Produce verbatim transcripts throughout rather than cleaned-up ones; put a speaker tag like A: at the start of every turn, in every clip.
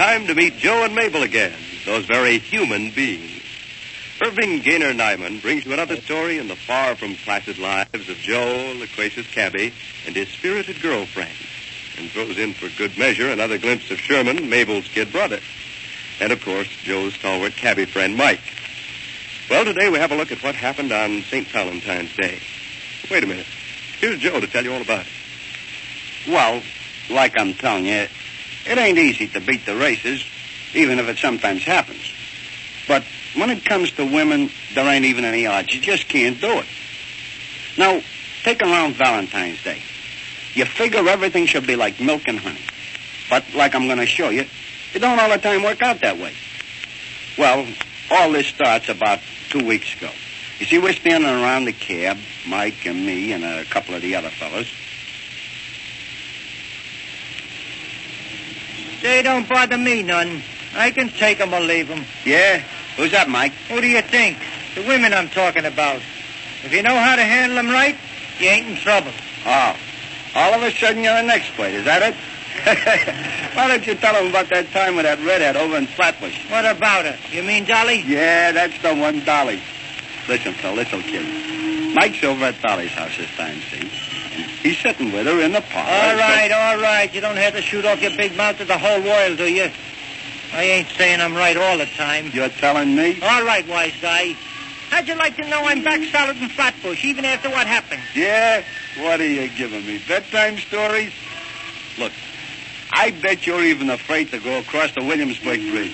A: time to meet Joe and Mabel again, those very human beings. Irving Gaynor Nyman brings you another story in the far from placid lives of Joe, loquacious cabbie, and his spirited girlfriend, and throws in for good measure another glimpse of Sherman, Mabel's kid brother, and, of course, Joe's stalwart cabbie friend, Mike. Well, today we have a look at what happened on Saint Valentine's Day. Wait a minute. Here's Joe to tell you all about it.
B: Well, like I'm telling you, it ain't easy to beat the races, even if it sometimes happens. But when it comes to women, there ain't even any odds. You just can't do it. Now, take around Valentine's Day. You figure everything should be like milk and honey. But like I'm going to show you, it don't all the time work out that way. Well, all this starts about two weeks ago. You see, we're standing around the cab, Mike and me and a couple of the other fellas.
C: They don't bother me none. I can take 'em or leave 'em.
B: Yeah? Who's that, Mike?
C: Who do you think? The women I'm talking about. If you know how to handle 'em right, you ain't in trouble.
B: Oh. All of a sudden you're an expert, is that it? Why don't you tell 'em about that time with that redhead over in Flatbush?
C: What about her? You mean Dolly?
B: Yeah, that's the one, Dolly. Listen, Phil, this'll kill you. Mike's over at Dolly's house this time, see? He's sitting with her in the parlor.
C: All right,
B: so...
C: all right. You don't have to shoot off your big mouth to the whole world, do you? I ain't saying I'm right all the time.
B: You're telling me?
C: All right, wise guy. How'd you like to know I'm back solid in Flatbush, even after what happened?
B: Yeah? What are you giving me, bedtime stories? Look, I bet you're even afraid to go across the Williamsburg Bridge.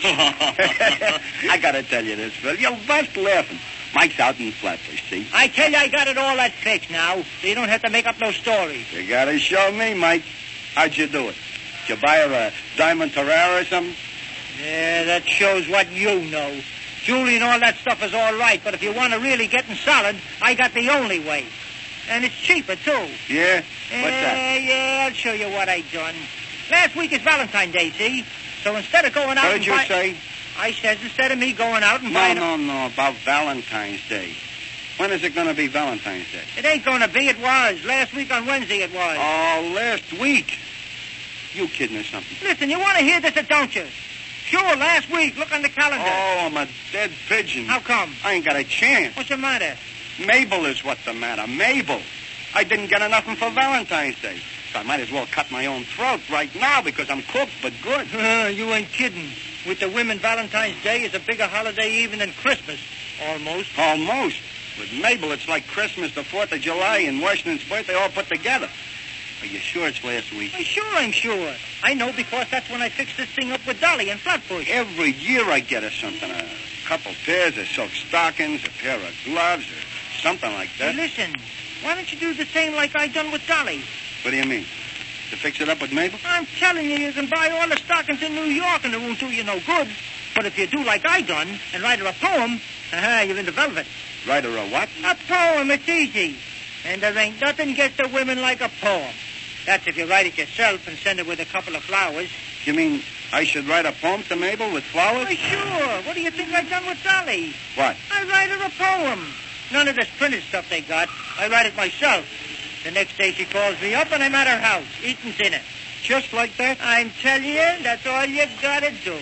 B: I gotta tell you this, Phil. You'll bust laughing. Mike's out in Flatbush, see?
C: I tell you, I got it all that fixed now, so you don't have to make up no stories.
B: You gotta show me, Mike. How'd you do it? Did you buy her a diamond Carrera or something?
C: Yeah, that shows what you know. Jewelry and all that stuff is all right, but if you want to really get in solid, I got the only way. And it's cheaper, too.
B: Yeah? What's
C: uh,
B: that?
C: Yeah, I'll show you what I done. Last week is Valentine's Day, see? So instead of going out
B: What
C: and
B: did you
C: buy...
B: say?
C: I says instead of me going out and
B: No,
C: buying...
B: no, no, about Valentine's Day. When is it going to be Valentine's Day?
C: It ain't going to be, it was. Last week on Wednesday it was.
B: Oh, last week. You kidding or something?
C: Listen, you want to hear this or don't you? Sure, last week. Look on the calendar.
B: Oh, I'm a dead pigeon.
C: How come?
B: I ain't got a chance.
C: What's the matter?
B: Mabel is what's the matter. Mabel. I didn't get enough for Valentine's Day. So I might as well cut my own throat right now because I'm cooked but good.
C: You ain't kidding. With the women, Valentine's Day is a bigger holiday even than Christmas. Almost.
B: Almost. With Mabel, it's like Christmas, the fourth of July, and Washington's birthday all put together. Are you sure it's last week?
C: Hey, sure, I'm sure. I know because that's when I fixed this thing up with Dolly in Flatbush.
B: Every year I get her something. A couple pairs of silk stockings, a pair of gloves, or something like that.
C: Hey, listen, why don't you do the same like I done with Dolly?
B: What do you mean? To fix it up with Mabel?
C: I'm telling you, you can buy all the stockings in New York and it won't do you no good. But if you do like I done and write her a poem, aha, you're into velvet.
B: Write her a what?
C: A poem, it's easy. And there ain't nothing gets the women like a poem. That's if you write it yourself and send it with a couple of flowers.
B: You mean I should write a poem to Mabel with flowers?
C: Why, sure. What do you think I done with Dolly?
B: What?
C: I write her a poem. None of this printed stuff they got. I write it myself. The next day she calls me up and I'm at her house, eating dinner.
B: Just like that?
C: I'm telling you, that's all you gotta do.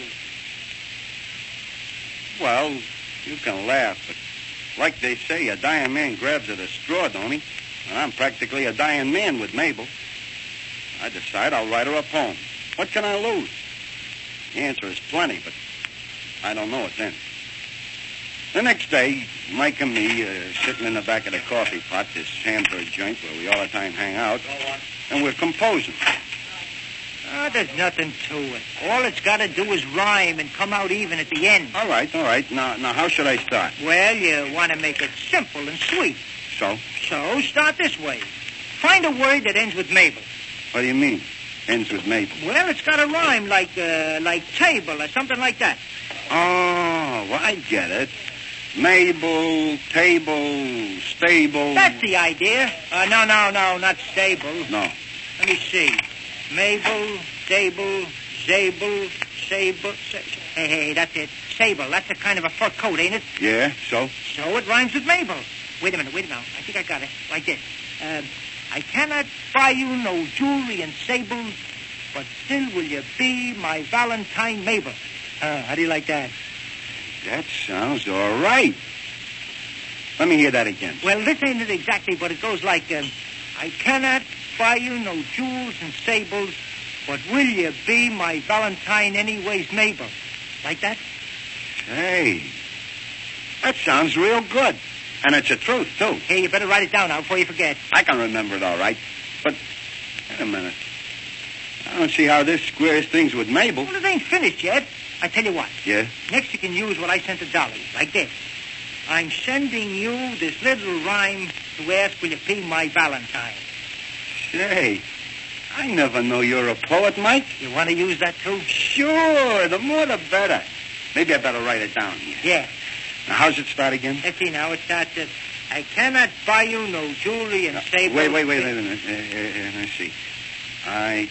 B: Well, you can laugh, but like they say, a dying man grabs at a straw, don't he? And I'm practically a dying man with Mabel. I decide I'll write her a poem. What can I lose? The answer is plenty, but I don't know it then. The next day, Mike and me uh, sitting in the back of the coffee pot, this Hamburg joint where we all the time hang out, and we're composing.
C: Oh, there's nothing to it. All it's got to do is rhyme and come out even at the end.
B: All right, all right. Now, now, how should I start?
C: Well, you want to make it simple and sweet.
B: So?
C: So, start this way. Find a word that ends with Mabel.
B: What do you mean, ends with Mabel?
C: Well, it's got to rhyme like, uh, like table or something like that.
B: Oh, well, I get it. Mabel, table, stable.
C: That's the idea. Uh, no, no, no, not stable.
B: No.
C: Let me see. Mabel, Dable, Zabel, Sable. Sa- hey, hey, that's it. Sable. That's a kind of a fur coat, ain't it?
B: Yeah, so?
C: So it rhymes with Mabel. Wait a minute, wait a minute. I think I got it. Like this. Um, I cannot buy you no jewelry and sables, but still will you be my Valentine, Mabel? Uh, how do you like that?
B: That sounds all right. Let me hear that again.
C: Well, this ain't it exactly, but it goes like, um, I cannot buy you no jewels and sables, but will you be my Valentine anyways, Mabel? Like that?
B: Hey, that sounds real good. And it's the truth, too.
C: Hey, you better write it down now before you forget.
B: I can remember it all right. But, wait a minute. I don't see how this squares things with Mabel.
C: Well, it ain't finished yet. I tell you what.
B: Yeah?
C: Next you can use what I sent to Dolly, like this. I'm sending you this little rhyme to ask will you be my Valentine.
B: Say, I never know you're a poet, Mike.
C: You want to use that, too?
B: Sure, the more the better. Maybe I better write it down here.
C: Yeah.
B: Now, how's it start again?
C: Let's see now. It starts at, I cannot buy you no jewelry and
B: Uh,
C: sables.
B: wait, wait, wait, wait a minute. Uh, uh, uh, let's see. I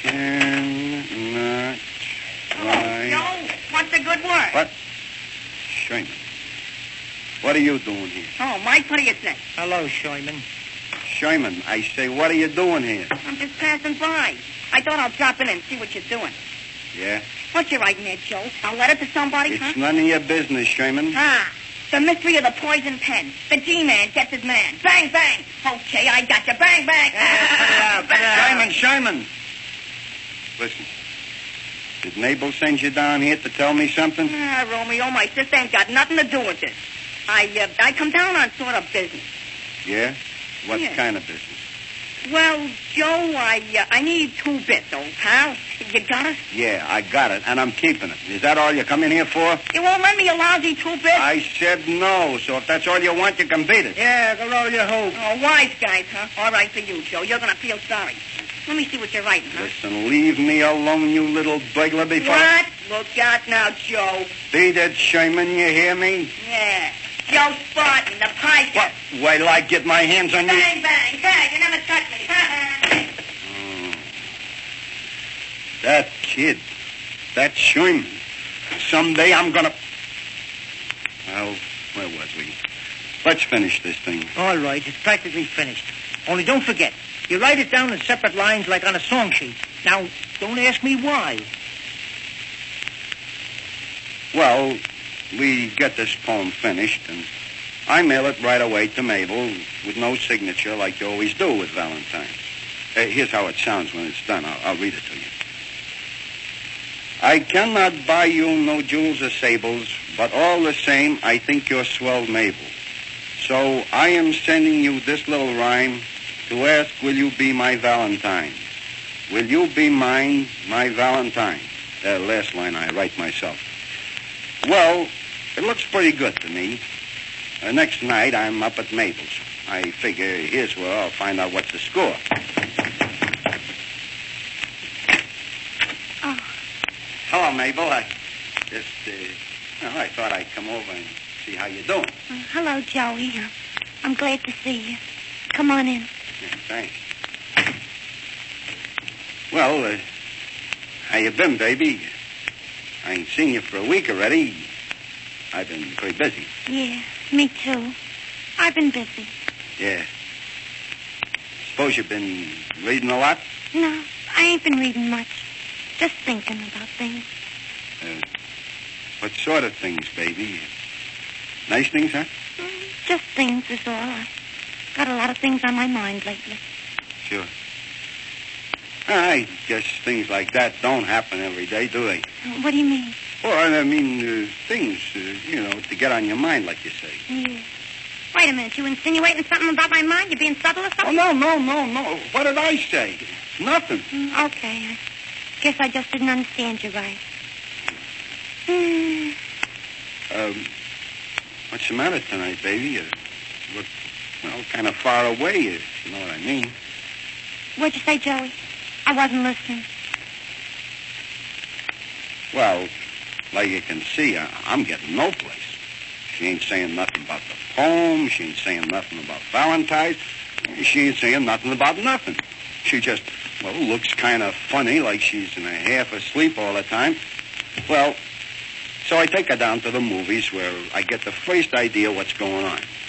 B: cannot buy...
D: Joe, what's the good word?
B: What? Sherman. What are you doing here?
D: Oh, Mike, what do you think?
C: Hello, Sherman.
B: Sherman, I say, what are you doing here?
D: I'm just passing by. I thought I'll drop in and see what you're doing.
B: Yeah?
D: What you writing there, Joe? A letter to somebody,
B: It's
D: huh?
B: none of your business, Sherman.
D: Ah, the mystery of the poison pen. The G-man gets his man. Bang, bang. Okay, I got you. Bang, bang.
C: Yeah, put it out, put it out.
B: Sherman, Sherman. Listen. Did Mabel send you down here to tell me something?
D: Ah, Romeo, my sister ain't got nothing to do with this. I, uh, I come down on sort of business.
B: Yeah? What
D: Yeah.
B: kind of business?
D: Well, Joe, I, uh, I need two bits, old pal. You got it?
B: Yeah, I got it, and I'm keeping it. Is that all you come in here for?
D: You won't lend me a lousy two bits?
B: I said no, so if that's all you want, you can beat it.
C: Yeah, go roll your hoop.
D: Oh, wise guys, huh? All right for you, Joe. You're going to feel sorry. Let me see what you're writing, huh?
B: Listen, leave me alone, you little burglar, before...
D: What? Look out now, Joe.
B: Beat it, Sherman, you hear me?
D: Yeah. Joe Spartan, the piker.
B: What? Wait till I get my hands on you.
D: Bang, bang. Hey, you never touch me.
B: Oh. That kid, that Sherman. Someday I'm gonna... Well, where was we? Let's finish this thing.
C: All right, it's practically finished. Only don't forget, you write it down in separate lines like on a song sheet. Now, don't ask me why.
B: Well, we get this poem finished, and I mail it right away to Mabel with no signature like you always do with Valentine's. Uh, here's how it sounds when it's done. I'll, I'll read it to you. I cannot buy you no jewels or sables, but all the same, I think you're swell, Mabel. So I am sending you this little rhyme to ask, will you be my Valentine? Will you be mine, my Valentine? That last line I write myself. Well, it looks pretty good to me. Uh, next night, I'm up at Mabel's. I figure here's where I'll find out what's the score.
D: Oh.
B: Hello, Mabel. I just, uh, well, I thought I'd come over and see how you're doing.
E: Uh, hello, Joey. Uh, I'm glad to see you. Come on in.
B: Yeah, thanks. Well, uh, how you been, baby? I ain't seen you for a week already. I've been pretty busy.
E: Yeah, me too. I've been busy.
B: Yeah. Suppose you've been reading a lot?
E: No, I ain't been reading much. Just thinking about things.
B: Uh, what sort of things, baby? Nice things, huh?
E: Mm, just things is all. I got a lot of things on my mind lately.
B: Sure. I guess things like that don't happen every day, do they?
E: Uh, what do you mean?
B: Well, I mean, uh, things, uh, you know, to get on your mind, like you say.
E: Yeah. Wait a minute. You insinuating something about my mind? You being subtle or
B: Oh,
E: something?
B: no, no, no, no. What did I say? Nothing.
E: Mm, okay. I guess I just didn't understand you right. Hmm.
B: Um, what's the matter tonight, baby? You look, well, kind of far away, if you know what I mean.
E: What'd you say, Joey? I wasn't listening.
B: Well, like you can see, I, I'm getting no place. She ain't saying nothing about the poem. She ain't saying nothing about Valentine's. She ain't saying nothing about nothing. She just, well, looks kind of funny, like she's in a half asleep all the time. Well, so I take her down to the movies where I get the first idea what's going on.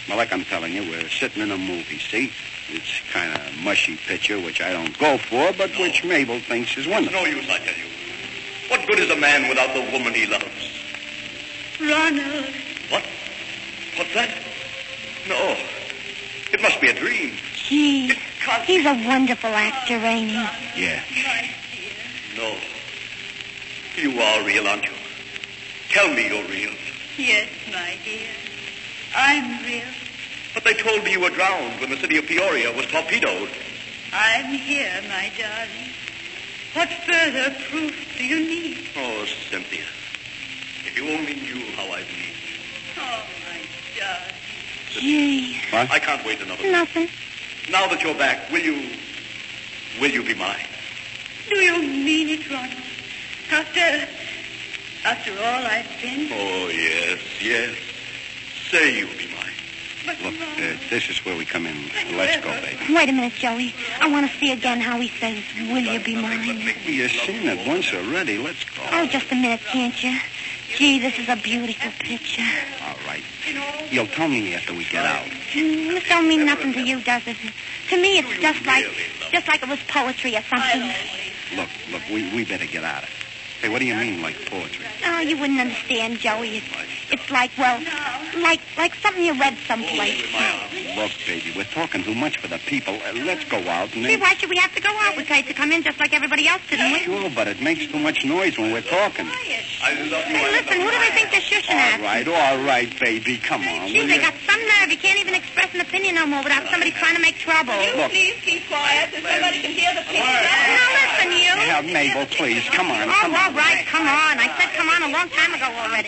B: Well, like I'm telling you, we're sitting in a movie, see? It's kind of mushy picture, which I don't go for, but
A: No.
B: which Mabel thinks is
A: It's
B: wonderful.
A: no use, I tell you. What good is a man without the woman he loves?
D: Ronald.
A: What? What's that? No. It must be a dream.
E: Gee,
A: It can't
E: he's a wonderful actor, ain't he?
B: Yeah.
A: No. You are real, aren't you? Tell me you're real.
D: Yes, my dear. I'm real.
A: But they told me you were drowned when the city of Peoria was torpedoed.
D: I'm here, my darling. What further proof do you need?
A: Oh, Cynthia. If you only knew how I've needed you.
D: Oh, my darling.
E: Gee,
B: What?
A: I can't wait another minute.
E: nothing.
A: Now that you're back, will you... will you be mine?
D: Do you mean it, Ronald? After... after all I've been?
A: Oh, yes, yes. Say you'll be mine.
D: But
B: Look, uh,
D: Ronald...
B: this is where we come in. Let's go, baby.
E: Wait a minute, Joey. I want to see again how he says, will you be mine?
B: You've seen it once already. Let's go.
E: Oh, just a minute, can't you? Gee, this is a beautiful picture.
B: All right. You'll tell me after we get out.
E: Mm, this don't mean nothing to you, does it? To me, it's just like, just like it was poetry or something.
B: Look, look, we, we better get out of it. Hey, what do you mean, like poetry?
E: Oh, you wouldn't understand, Joey. It's, it's like, well, like, like something you read someplace.
B: Look, baby, we're talking too much for the people. Uh, let's go out and
E: See,
B: then...
E: why should we have to go out? We tried to come in just like everybody else, didn't we?
B: Sure, but it makes too much noise when we're talking.
A: I love you.
E: Hey, listen, who do they think they're shushing at?
B: All right, all right, baby. Come on,
E: Gee,
B: will
E: they
B: you?
E: got some nerve. You can't even express an opinion no more without somebody trying to make trouble.
B: Look.
D: Please keep quiet so somebody can hear the picture.
E: Now, listen, you.
B: Yeah, Mabel, please. Come on,
E: Oh,
B: come
E: all
B: on.
E: right, come on. I said come on a long time ago already.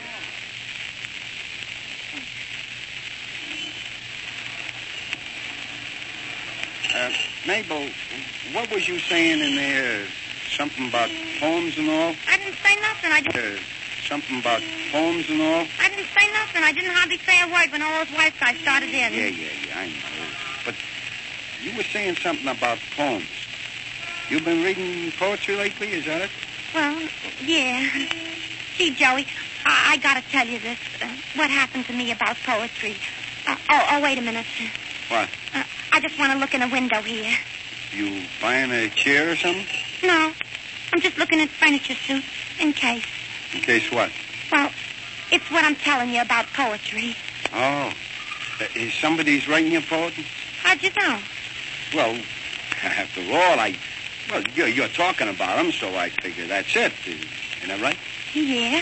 B: Uh, Mabel, what was you saying in there? Something about poems and all?
E: I didn't say nothing. I didn't,
B: Uh, something about poems and all?
E: I didn't say nothing. I didn't hardly say a word when all those white guys started in.
B: Yeah, yeah, yeah, I know. But you were saying something about poems. You've been reading poetry lately, is that it?
E: Well, yeah. Gee, Joey, I, I gotta tell you this. Uh, what happened to me about poetry. Uh, oh, oh, wait a minute.
B: What?
E: Uh, I just want to look in a window here.
B: You buying a chair or something?
E: No, I'm just looking at furniture suits in case.
B: In case what?
E: Well, it's what I'm telling you about poetry.
B: Oh. Uh, is somebody's writing you poetry?
E: How'd you know?
B: Well, after all, I... Well, you're, you're talking about them, so I figure that's it. Is, isn't that right?
E: Yeah.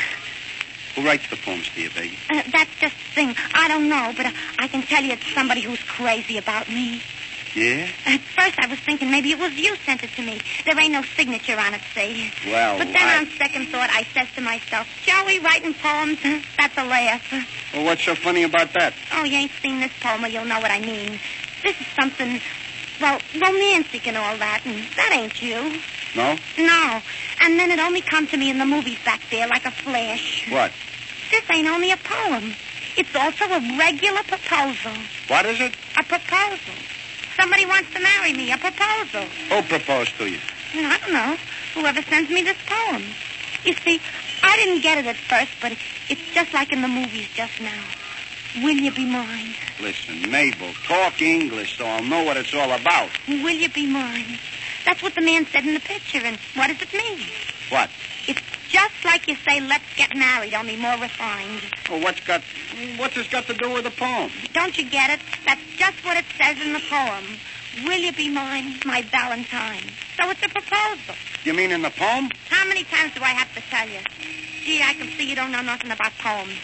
B: Who writes the poems to you, baby?
E: Uh, that's just the thing. I don't know, but uh, I can tell you it's somebody who's crazy about me.
B: Yeah?
E: At first, I was thinking maybe it was you sent it to me. There ain't no signature on it, see?
B: Well,
E: But then
B: I...
E: on second thought, I says to myself, Joey writing poems, that's a laugh.
B: Well, what's so funny about that?
E: Oh, you ain't seen this poem, or you'll know what I mean. This is something, well, romantic and all that, and that ain't you.
B: No?
E: No. And then it only come to me in the movies back there like a flash.
B: What?
E: This ain't only a poem. It's also a regular proposal.
B: What is it?
E: A proposal. Somebody wants to marry me. A proposal.
B: Who proposed to you?
E: And I don't know. Whoever sends me this poem. You see, I didn't get it at first, but it's just like in the movies just now. Will you be mine?
B: Listen, Mabel, talk English so I'll know what it's all about.
E: Will you be mine? That's what the man said in the picture, and what does it mean?
B: What?
E: It's just like you say, let's get married, only more refined.
B: Well, what's got... What's this got to do with the poem?
E: Don't you get it? That's just what it says in the poem. Will you be mine, my Valentine? So it's a proposal.
B: You mean in the poem?
E: How many times do I have to tell you? Gee, I can see you don't know nothing about poems.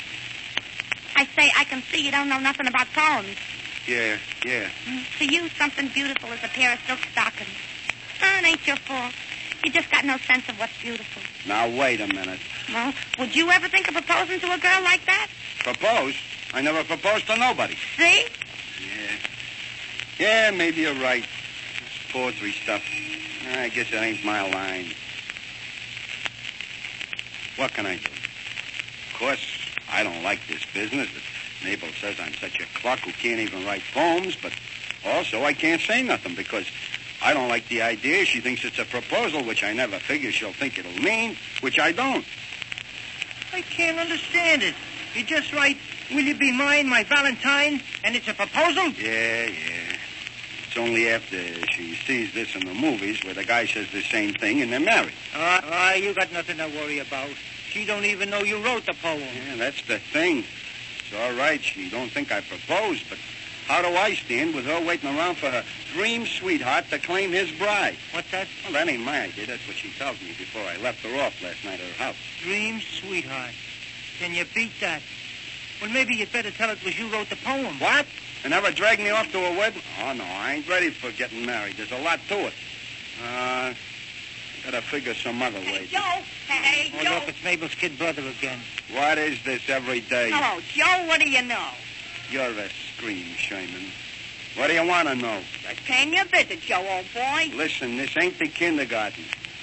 E: I say I can see you don't know nothing about poems.
B: Yeah, yeah.
E: To you, something beautiful is a pair of silk stockings. Oh, it ain't your fault. You just got no sense of what's beautiful.
B: Now, wait a minute.
E: Well, would you ever think of proposing to a girl like that?
B: Propose? I never proposed to nobody.
E: See?
B: Yeah. Yeah, maybe you're right. This poetry stuff. I guess it ain't my line. What can I do? Of course, I don't like this business. Mabel says I'm such a cluck who can't even write poems, but also I can't say nothing because I don't like the idea. She thinks it's a proposal, which I never figure she'll think it'll mean, which I don't.
C: I can't understand it. You just write Will you be mine, my Valentine? And it's a proposal?
B: Yeah, yeah. It's only after she sees this in the movies where the guy says the same thing and they're married.
C: Ah, uh, uh, you got nothing to worry about. She don't even know you wrote the poem.
B: Yeah, that's the thing. It's all right. She don't think I proposed, but how do I stand with her waiting around for her dream sweetheart to claim his bride?
C: What's that?
B: Well, that ain't my idea. That's what she tells me before I left her off last night at her house.
C: Dream sweetheart. Can you beat that? Well, maybe you'd better tell it was you wrote the poem.
B: What? And never drag me off to a wedding? Oh, no, I ain't ready for getting married. There's a lot to it. Uh, gotta figure some other
D: Hey,
B: way.
D: Joe. Hey,
C: Oh,
D: Joe.
C: look, it's Mabel's kid brother again.
B: What is this every day?
D: Hello, Joe. What do you know?
B: You're a scream, Sherman. What do you want to know?
D: Just paying your visit, Joe, old boy.
B: Listen, this ain't the kindergarten.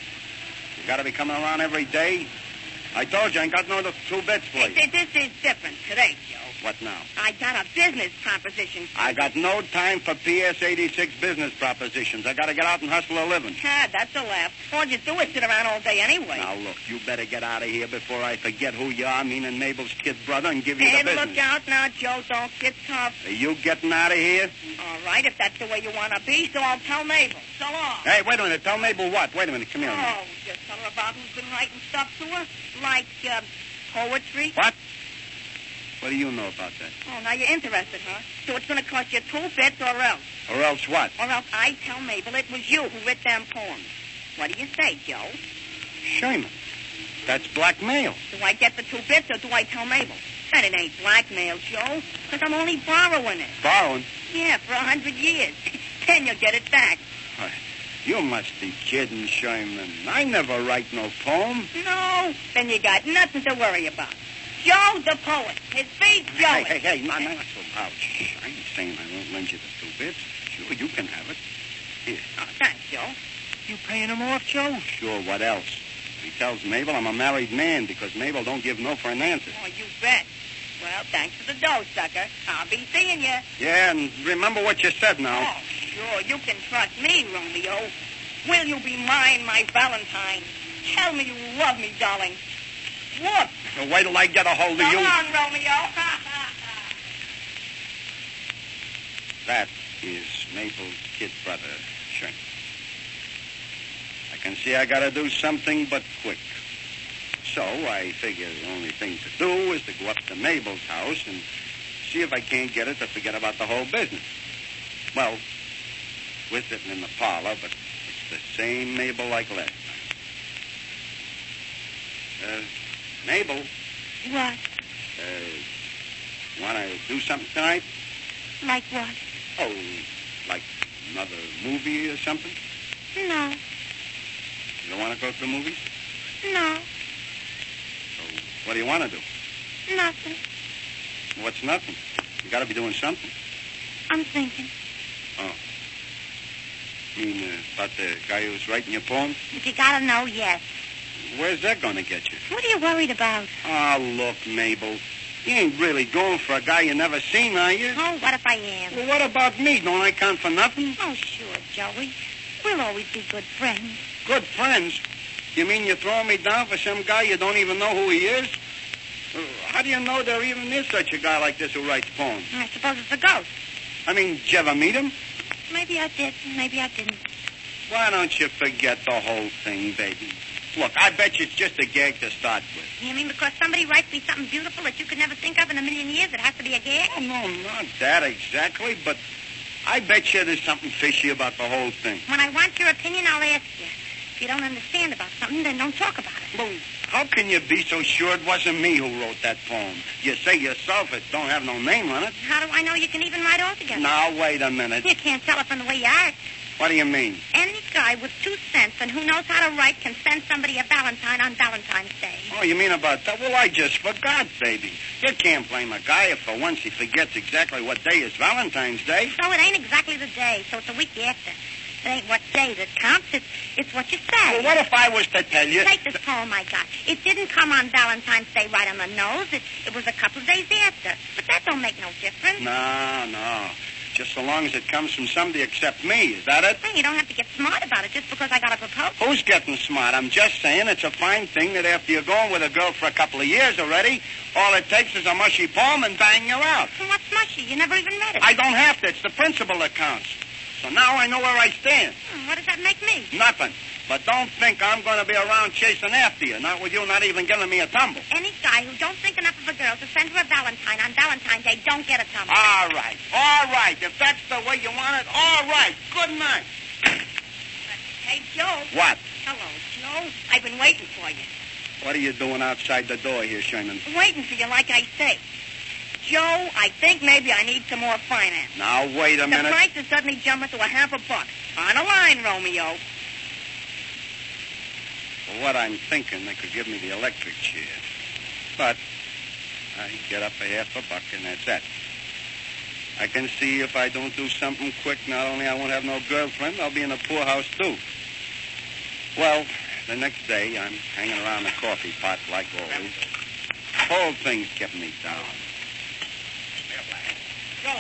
B: You gotta be coming around every day. I told you I ain't got no two bits for you.
D: This, this is different today, Joe.
B: What now?
D: I got a business proposition for
B: I
D: you.
B: got no time for P S eighty-six business propositions. I gotta get out and hustle a living.
D: Ah, that's a laugh. All you do is sit around all day anyway.
B: Now, look, you better get out of here before I forget who you are, meaning Mabel's kid brother, and give you
D: Hey,
B: the business.
D: look out now, Joe. Don't get tough.
B: Are you getting out of here?
D: All right, if that's the way you want to be, so I'll tell Mabel. So long.
B: Hey, wait a minute. Tell Mabel what? Wait a minute. Come here. a minute.
D: Oh, just tell her about who's been writing stuff to her, like uh, poetry.
B: What? What do you know about that?
D: Oh, now you're interested, huh? So it's going to cost you two bits or else.
B: Or else what?
D: Or else I tell Mabel it was you who writ them poems. What do you say, Joe?
B: Sherman. That's blackmail.
D: Do I get the two bits or do I tell Mabel? And it ain't blackmail, Joe, because I'm only borrowing it.
B: Borrowing?
D: Yeah, for a hundred years. Then you'll get it back.
B: Why, you must be kidding, Sherman. I never write no poem.
D: No, then you got nothing to worry about. Joe the poet. His feet
B: Hey,
D: Joe.
B: hey, hey, not, not so loud. Shh, I ain't saying I won't lend you the two bits. Sure, you can have it. Here.
D: Oh, thanks, Joe.
C: You paying him off, Joe?
B: Sure, what else? He tells Mabel I'm a married man because Mabel don't give no for an answer.
D: Oh, you bet. Well, thanks for the dough, sucker. I'll be seeing you.
B: Yeah, and remember what you said now.
D: Oh, sure. You can trust me, Romeo. Will you be mine, my Valentine? Tell me you love me, darling. Whoop.
B: Now, wait till I get a hold of
D: Come
B: you.
D: on, Romeo. Ha, ha, ha.
B: That is Mabel's kid brother, Sherman. I can see I gotta do something but quick. So I figure the only thing to do is to go up to Mabel's house and see if I can't get her to forget about the whole business. Well, we're sitting in the parlor, but it's the same Mabel like last time. Uh, Mabel,
E: What?
B: uh, want to do something tonight?
E: Like what?
B: Oh, like another movie or something?
E: No.
B: You don't want to go to the movies?
E: No.
B: So what do you want to do?
E: Nothing.
B: What's nothing? You got to be doing something.
E: I'm thinking.
B: Oh. You mean uh, about the guy who's writing your poem?
E: If you gotta know, yes.
B: Where's that going to get you?
E: What are you worried about?
B: Oh, look, Mabel. You ain't really going for a guy you never seen, are you?
E: Oh, what if I am?
B: Well, what about me? Don't I count for nothing?
E: Oh, sure, Joey. We'll always be good friends.
B: Good friends? You mean you're throwing me down for some guy you don't even know who he is? Uh, How do you know there even is such a guy like this who writes poems?
E: I suppose it's a ghost.
B: I mean, did you ever meet him?
E: Maybe I did, maybe I didn't.
B: Why don't you forget the whole thing, baby? Look, I bet you it's just a gag to start with.
E: You mean because somebody writes me something beautiful that you could never think of in a million years, it has to be a gag?
B: Oh, no, not that exactly, but I bet you there's something fishy about the whole thing.
E: When I want your opinion, I'll ask you. If you don't understand about something, then don't talk about it.
B: Well, how can you be so sure it wasn't me who wrote that poem? You say yourself it don't have no name on it.
E: How do I know you can even write altogether?
B: Now, wait a minute.
E: You can't tell it from the way you act.
B: What do you mean?
E: Any guy with two cents and who knows how to write can send somebody a Valentine on Valentine's Day.
B: Oh, you mean about that? Well, I just forgot, baby. You can't blame a guy if for once he forgets exactly what day is Valentine's Day.
E: So it ain't exactly the day, so it's a week after. It ain't what day that counts, it's, it's what you say.
B: Well, what if I was to tell you...
E: Take this poem I got. It didn't come on Valentine's Day right on the nose. It, it was a couple of days after. But that don't make no difference.
B: No, no. just so long as it comes from somebody except me. Is that it?
E: Hey, you don't have to get smart about it just because I got a proposal.
B: Who's getting smart? I'm just saying it's a fine thing that after you're going with a girl for a couple of years already, all it takes is a mushy poem and bang, you're out.
E: Well, what's mushy? You never even read it.
B: I don't have to. It's the principle that counts. So now I know where I stand.
E: Hmm, what does that make me?
B: Nothing. But don't think I'm going to be around chasing after you. Not with you not even giving me a tumble.
E: Any guy who don't think enough of a girl to send her a Valentine on Valentine's Day don't get a tumble.
B: All right. All right. If that's the way you want it, all right. Good night.
D: Hey, Joe.
B: What?
D: Hello, Joe. I've been waiting for you.
B: What are you doing outside the door here, Sherman?
D: Waiting for you, like I say. Joe, I think maybe I need some more finance.
B: Now, wait a
D: The
B: minute.
D: price is suddenly jumping to a half a buck. On a line, Romeo.
B: For what I'm thinking, they could give me the electric chair. But I get up a half a buck, and that's that. I can see if I don't do something quick, not only I won't have no girlfriend, I'll be in a poorhouse, too. Well, the next day, I'm hanging around the coffee pot like always. Whole thing's kept me down.
C: Joe.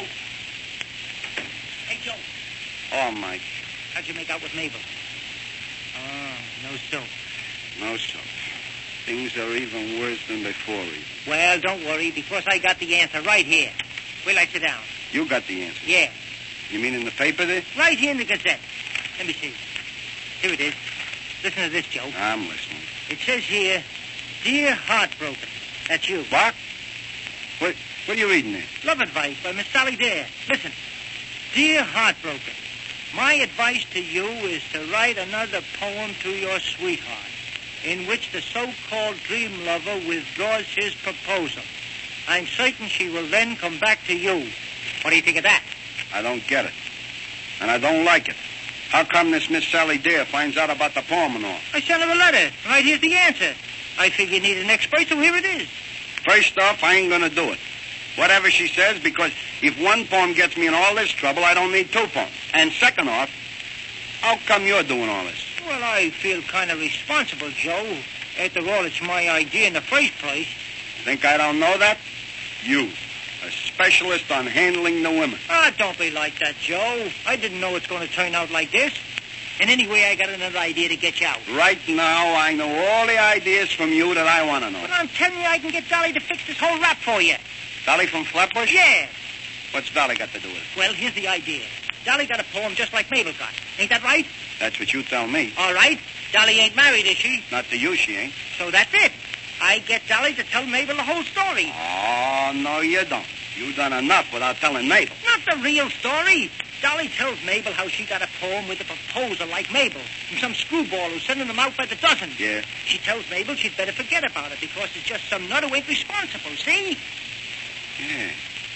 C: Hey, Joe.
B: Oh, Mike,
C: How'd you make out with Mabel? Oh, no soap.
B: no soap. Things are even worse than before, even.
C: Well, don't worry, because I got the answer right here. Wait, I sit down.
B: You got the answer.
C: Yeah,
B: You mean in the paper there?
C: right here in the Gazette. Let me see. Here it is. Listen to this, Joe.
B: I'm listening.
C: It says here, Dear Heartbroken. That's you.
B: What? What, what are you reading there?
C: Love advice by Miss Sally Dare. Listen. Dear Heartbroken, my advice to you is to write another poem to your sweetheart in which the so-called dream lover withdraws his proposal. I'm certain she will then come back to you. What do you think of that?
B: I don't get it. And I don't like it. How come this Miss Sally Dare finds out about the poem and all?
C: I sent her a letter. Right here's the answer. I figure you need an expert, so here it is.
B: First off, I ain't gonna do it. Whatever she says, because if one poem gets me in all this trouble, I don't need two poems. And second off, how come you're doing all this?
C: Well, I feel kind of responsible, Joe. After all, it's my idea in the first place.
B: Think I don't know that? You, a specialist on handling the women.
C: Ah, don't be like that, Joe. I didn't know it's going to turn out like this. And anyway, I got another idea to get you out.
B: Right now, I know all the ideas from you that I want to know.
C: But I'm telling you, I can get Dolly to fix this whole rap for you.
B: Dolly from Flatbush?
C: Yeah.
B: What's Dolly got to do with it?
C: Well, here's the idea. Dolly got a poem just like Mabel got. Ain't that right?
B: That's what you tell me.
C: All right. Dolly ain't married, is she?
B: Not to you, she ain't.
C: So that's it. I get Dolly to tell Mabel the whole story.
B: Oh, no, you don't. You done enough without telling Mabel.
C: Not the real story. Dolly tells Mabel how she got a poem with a proposal like Mabel from some screwball who's sending them out by the dozen.
B: Yeah.
C: She tells Mabel she'd better forget about it because it's just some nut who ain't responsible, see?
B: Yeah.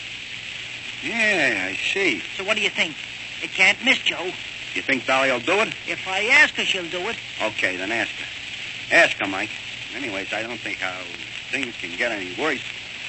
B: Yeah, I see.
C: So what do you think? It can't miss, Joe.
B: You think Dolly will do it?
C: If I ask her, she'll do it.
B: Okay, then ask her. Ask her, Mike. Anyways, I don't think how things can get any worse.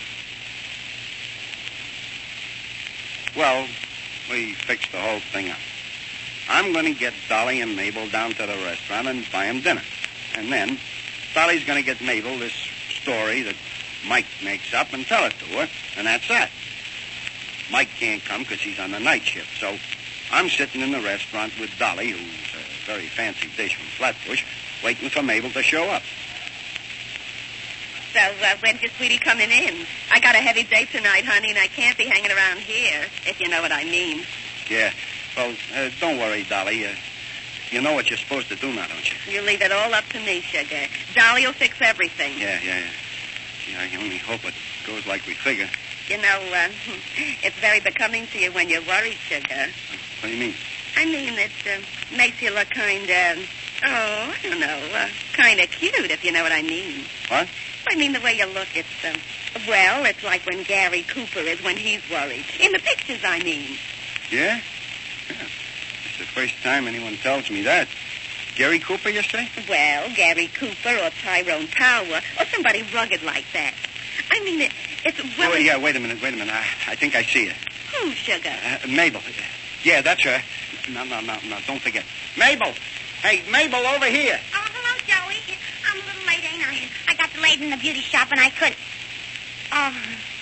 B: Well, we fixed the whole thing up. I'm going to get Dolly and Mabel down to the restaurant and buy them dinner. And then Dolly's going to get Mabel this story that Mike makes up and tell it to her, and that's that. Mike can't come because he's on the night shift, so I'm sitting in the restaurant with Dolly, who's a very fancy dish from Flatbush, waiting for Mabel to show up.
D: So, uh, when's your sweetie coming in? I got a heavy date tonight, honey, and I can't be hanging around here, if you know what I mean.
B: Yeah, well, uh, don't worry, Dolly. Uh, you know what you're supposed to do now, don't you?
D: You leave it all up to me, sugar. Dolly will fix everything.
B: Yeah, yeah, yeah. Gee, I only hope it goes like we figure.
D: You know, uh, it's very becoming to you when you're worried, sugar.
B: What do you mean?
D: I mean, it uh, makes you look kind of, oh, I don't know, uh, kind of cute, if you know what I mean.
B: What?
D: I mean, the way you look, it's, um, well, it's like when Gary Cooper is when he's worried. In the pictures, I mean.
B: Yeah? Yeah. It's the first time anyone tells me that. Gary Cooper, you say?
D: Well, Gary Cooper or Tyrone Power or somebody rugged like that. I mean, it, it's, well...
B: Oh, yeah, wait a minute, wait a minute. I, I think I see her.
D: Who, sugar?
B: Uh, Mabel. Yeah, that's her. No, no, no, no, don't forget. Mabel! Hey, Mabel, over here.
E: Oh, hello, Joey. I'm a little late, ain't I? I got delayed in the beauty shop and I couldn't. Oh,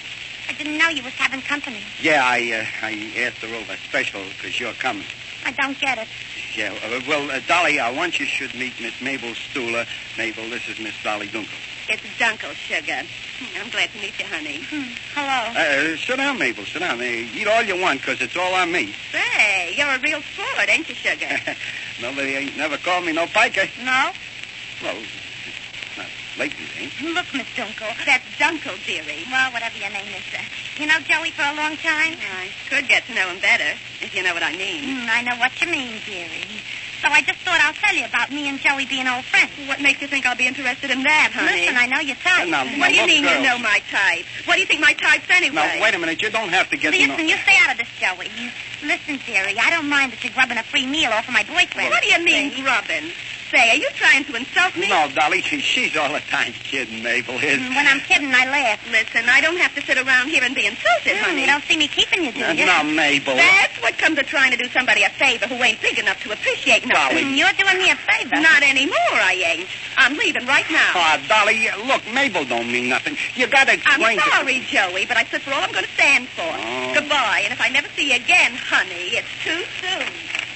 E: I didn't know you was having company.
B: Yeah, I uh, I asked her over special because you're coming.
E: I don't get it.
B: Yeah, uh, well, uh, Dolly, I want you should meet Miss Mabel Stuhler. Mabel, this is Miss Dolly Dunkel.
D: It's Dunkel, sugar. I'm glad to meet you, honey.
E: Hmm. Hello.
B: Uh, sit down, Mabel, sit down. Uh, eat all you want because it's all on me.
D: Say, you're a real sport, ain't you, sugar?
B: Nobody ain't never called me no piker.
E: No?
B: Well, not lately, ain't.
E: Look, Miss Dunkel.
D: That's Dunkel, dearie.
E: Well, whatever your name is. Uh, you know Joey for a long time?
D: I could get to know him better, if you know what I mean.
E: Hmm, I know what you mean, dearie. So I just thought I'll tell you about me and Joey being old friends.
D: What makes you think I'll be interested in that, honey?
E: Listen, I know your type.
B: Now,
D: What do you
B: look,
D: mean
B: girls.
D: you know my type? What do you think my type's anyway?
B: Now, wait a minute. You don't have to get to know...
E: Listen, you stay out of this, Joey. Listen, dearie, I don't mind that you're grubbing a free meal off of my boyfriend.
D: What do you mean, grubbing? Say, are you trying to insult me?
B: No, Dolly, she, she's all the time kidding, Mabel. Is.
E: Mm, When I'm kidding, I laugh.
D: Listen, I don't have to sit around here and be insulted,
E: Mm,
D: honey.
E: you don't see me keeping you, do
B: Uh,
E: you?
B: now, Mabel.
D: That's what comes of trying to do somebody a favor who ain't big enough to appreciate nothing.
E: Mm, You're doing me a favor.
D: Not anymore, I ain't. I'm leaving right now.
B: Ah, Dolly, look, Mabel don't mean nothing. You gotta
D: I'm
B: explain to-
D: sorry, Joey, but I stood for all I'm going to stand for.
B: Oh.
D: Goodbye, and if I never see you again, honey, it's too soon.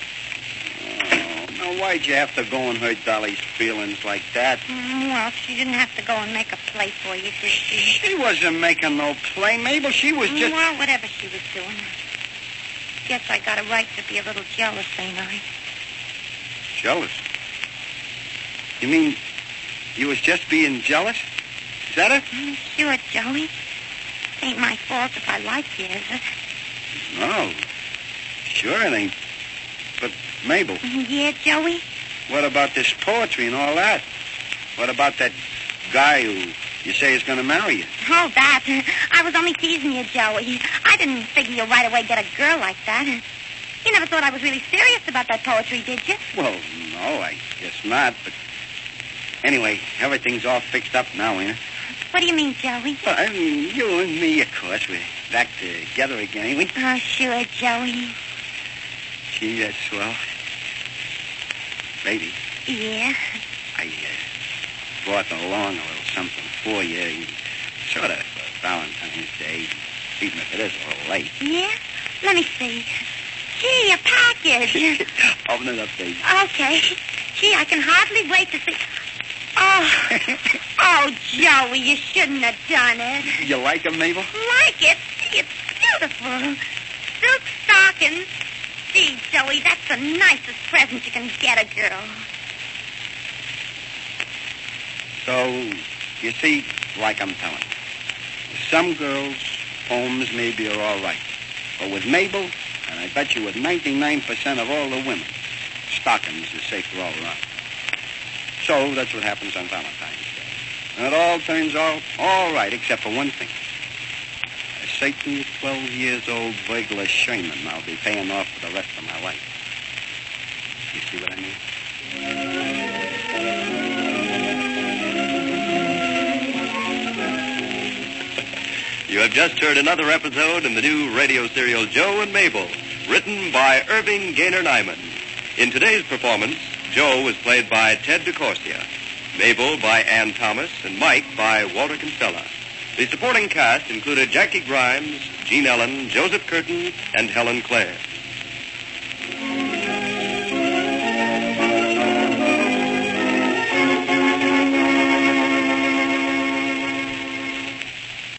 B: Oh, now, why'd you have to go and hurt Dolly's feelings like that?
E: Mm, well, she didn't have to go and make a play for you, did she?
B: She wasn't making no play, Mabel. She was just...
E: Well, whatever she was doing. Guess I got a right to be a little jealous, ain't I?
B: Jealous? You mean you was just being jealous? Is that it?
E: Mm, Sure, Joey. Ain't my fault if I like you, is it?
B: No. Sure it ain't. But, Mabel,
E: Mm, Yeah, Joey?
B: what about this poetry and all that? What about that guy who you say is going to marry you?
E: Oh, that. I was only teasing you, Joey. I didn't figure you'd right away get a girl like that. You never thought I was really serious about that poetry, did you?
B: Well, no, I guess not, but... Anyway, everything's all fixed up now, ain't it?
E: What do you mean, Joey?
B: Well, I mean, you and me, of course, we're back together again, ain't we?
E: Oh, sure, Joey.
B: Gee, that's swell. Baby,
E: Yeah?
B: I uh, brought along a little something for you, sort of for Valentine's Day, even if it is a little late.
E: Yeah? Let me see. Gee, a package.
B: Open it up, baby.
E: Okay. Gee, I can hardly wait to see... Oh, oh, Joey, you shouldn't have done it.
B: You like him, Mabel?
E: Like it? Gee, it's beautiful. Silk stockings. Gee, Joey, that's the nicest present you can get a girl.
B: So, you see, like I'm telling you, with some girls, poems maybe are all right. But with Mabel, and I bet you with ninety-nine percent of all the women, stockings is safer all around. So that's what happens on Valentine's Day. And it all turns out all right, except for one thing. A certain twelve years old burglar Sherman I'll be paying off for the rest of my life. You see what I mean?
A: You have just heard another episode in the new radio serial Joe and Mabel, written by Irving Gaynor Nyman. In today's performance, Joe was played by Ted DeCorsia, Mabel by Ann Thomas, and Mike by Walter Kinsella. The supporting cast included Jackie Grimes, Gene Ellen, Joseph Curtin, and Helen Clare.